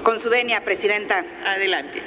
Con su venia, Presidenta. Adelante.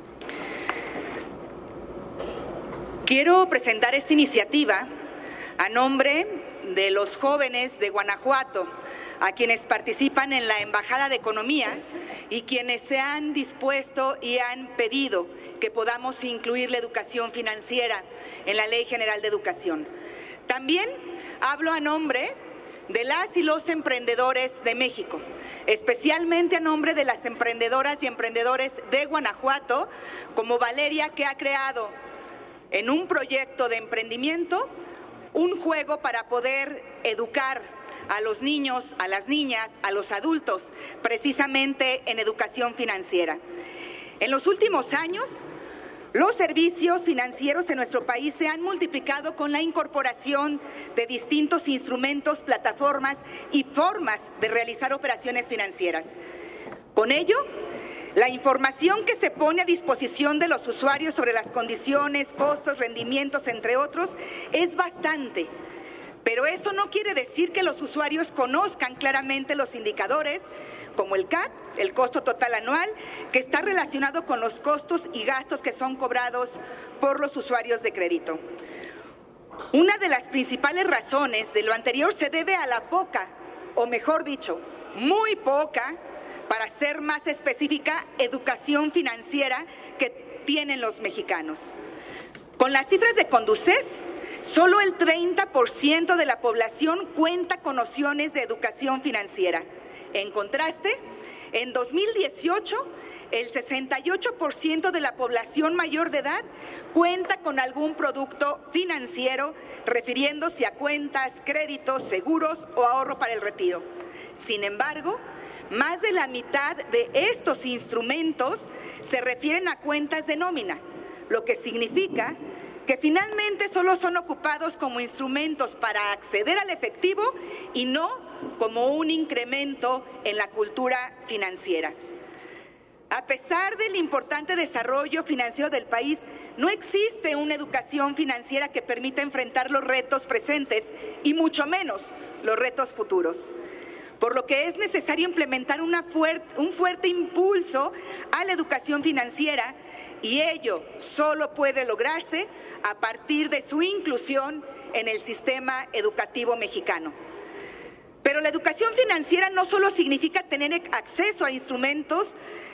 Quiero presentar esta iniciativa a nombre de los jóvenes de Guanajuato, a quienes participan en la Embajada de Economía y quienes se han dispuesto y han pedido que podamos incluir la educación financiera en la Ley General de Educación. También hablo a nombre de las y los emprendedores de México, especialmente a nombre de las emprendedoras y emprendedores de Guanajuato, como Valeria, que ha creado en un proyecto de emprendimiento un juego para poder educar a los niños, a las niñas, a los adultos, precisamente en educación financiera. En los últimos años, los servicios financieros en nuestro país se han multiplicado con la incorporación de distintos instrumentos, plataformas y formas de realizar operaciones financieras. Con ello, la información que se pone a disposición de los usuarios sobre las condiciones, costos, rendimientos, entre otros, es bastante. Pero eso no quiere decir que los usuarios conozcan claramente los indicadores, como el CAT, el costo total anual, que está relacionado con los costos y gastos que son cobrados por los usuarios de crédito. Una de las principales razones de lo anterior se debe a la poca, o mejor dicho, muy poca, para ser más específica, educación financiera que tienen los mexicanos. Con las cifras de Conducef, solo el 30% de la población cuenta con nociones de educación financiera. En contraste, en 2018, el 68% de la población mayor de edad cuenta con algún producto financiero, refiriéndose a cuentas, créditos, seguros o ahorro para el retiro. Sin embargo, más de la mitad de estos instrumentos se refieren a cuentas de nómina, lo que significa que finalmente solo son ocupados como instrumentos para acceder al efectivo y no como un incremento en la cultura financiera. A pesar del importante desarrollo financiero del país, no existe una educación financiera que permita enfrentar los retos presentes y mucho menos los retos futuros, por lo que es necesario implementar un fuerte impulso a la educación financiera, y ello solo puede lograrse a partir de su inclusión en el sistema educativo mexicano. Pero la educación financiera no solo significa tener acceso a instrumentos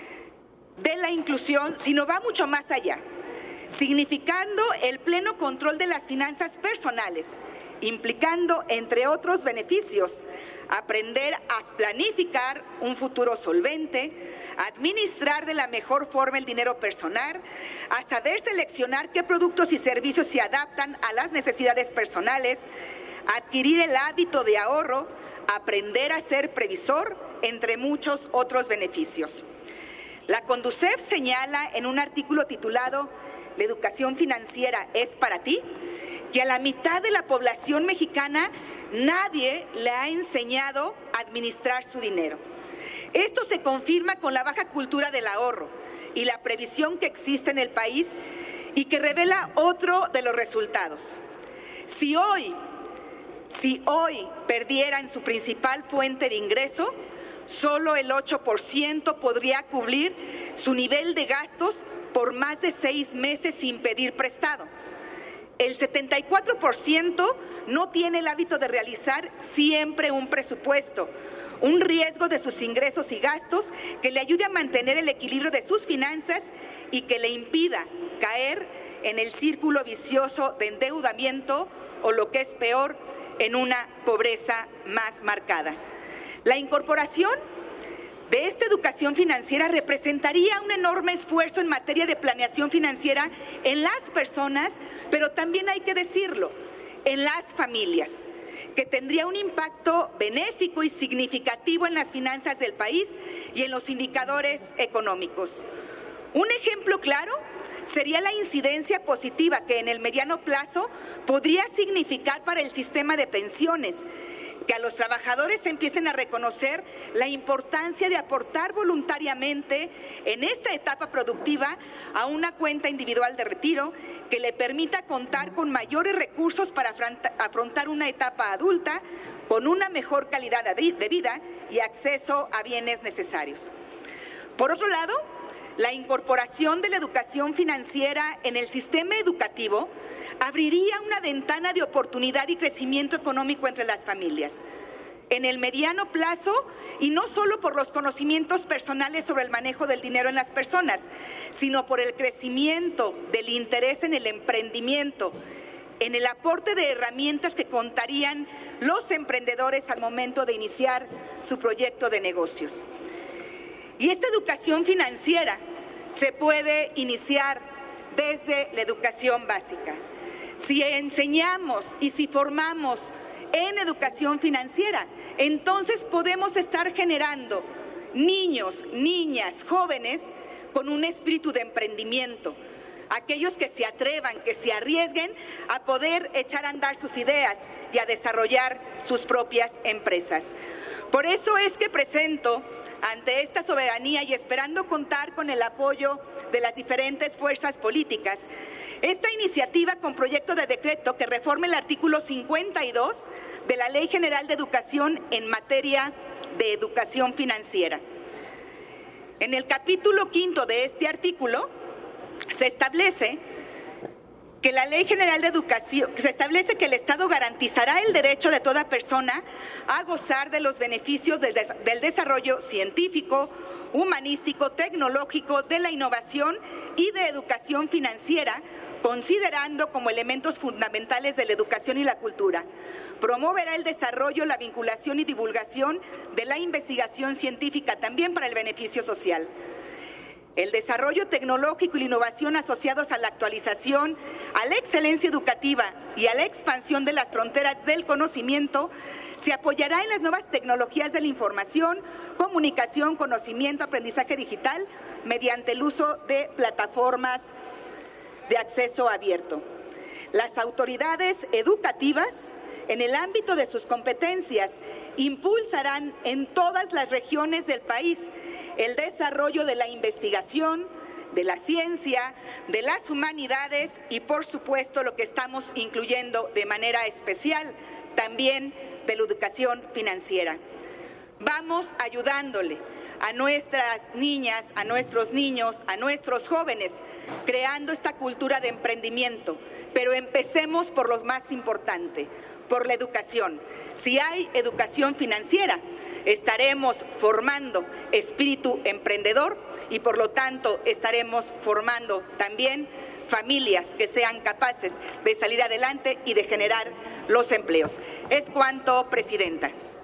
de la inclusión, sino va mucho más allá, significando el pleno control de las finanzas personales, implicando, entre otros beneficios, aprender a planificar un futuro solvente, administrar de la mejor forma el dinero personal, a saber seleccionar qué productos y servicios se adaptan a las necesidades personales, adquirir el hábito de ahorro, aprender a ser previsor, entre muchos otros beneficios. La Conducef señala en un artículo titulado "La educación financiera es para ti", que a la mitad de la población mexicana nadie le ha enseñado a administrar su dinero. Esto se confirma con la baja cultura del ahorro y la previsión que existe en el país y que revela otro de los resultados. Si hoy perdieran su principal fuente de ingreso, solo el 8% podría cubrir su nivel de gastos por más de 6 meses sin pedir prestado. El 74% no tiene el hábito de realizar siempre un presupuesto, un riesgo de sus ingresos y gastos que le ayude a mantener el equilibrio de sus finanzas y que le impida caer en el círculo vicioso de endeudamiento o, lo que es peor, en una pobreza más marcada. La incorporación de esta educación financiera representaría un enorme esfuerzo en materia de planeación financiera en las personas, pero también hay que decirlo, en las familias, que tendría un impacto benéfico y significativo en las finanzas del país y en los indicadores económicos. Un ejemplo claro sería la incidencia positiva que en el mediano plazo podría significar para el sistema de pensiones, que a los trabajadores empiecen a reconocer la importancia de aportar voluntariamente en esta etapa productiva a una cuenta individual de retiro que le permita contar con mayores recursos para afrontar una etapa adulta con una mejor calidad de vida y acceso a bienes necesarios. Por otro lado, la incorporación de la educación financiera en el sistema educativo abriría una ventana de oportunidad y crecimiento económico entre las familias. En el mediano plazo, y no solo por los conocimientos personales sobre el manejo del dinero en las personas, sino por el crecimiento del interés en el emprendimiento, en el aporte de herramientas que contarían los emprendedores al momento de iniciar su proyecto de negocios. Y esta educación financiera se puede iniciar desde la educación básica. Si enseñamos y si formamos en educación financiera, entonces podemos estar generando niños, niñas, jóvenes con un espíritu de emprendimiento, aquellos que se atrevan, que se arriesguen a poder echar a andar sus ideas y a desarrollar sus propias empresas. Por eso es que presento ante esta soberanía y esperando contar con el apoyo de las diferentes fuerzas políticas, esta iniciativa con proyecto de decreto que reforme el artículo 52 de la Ley General de Educación en materia de educación financiera. En el capítulo 5 de este artículo se establece que la Ley General de Educación, se establece que el Estado garantizará el derecho de toda persona a gozar de los beneficios del desarrollo científico, humanístico, tecnológico, de la innovación y de educación financiera, considerando como elementos fundamentales de la educación y la cultura. Promoverá el desarrollo, la vinculación y divulgación de la investigación científica también para el beneficio social. El desarrollo tecnológico y la innovación asociados a la actualización, a la excelencia educativa y a la expansión de las fronteras del conocimiento se apoyará en las nuevas tecnologías de la información, comunicación, conocimiento, aprendizaje digital mediante el uso de plataformas de acceso abierto. Las autoridades educativas, en el ámbito de sus competencias, impulsarán en todas las regiones del país el desarrollo de la investigación, de la ciencia, de las humanidades y, por supuesto, lo que estamos incluyendo de manera especial, también de la educación financiera. Vamos ayudándole a nuestras niñas, a nuestros niños, a nuestros jóvenes, creando esta cultura de emprendimiento, pero empecemos por lo más importante, por la educación. Si hay educación financiera, estaremos formando espíritu emprendedor y por lo tanto estaremos formando también familias que sean capaces de salir adelante y de generar los empleos. Es cuanto, Presidenta.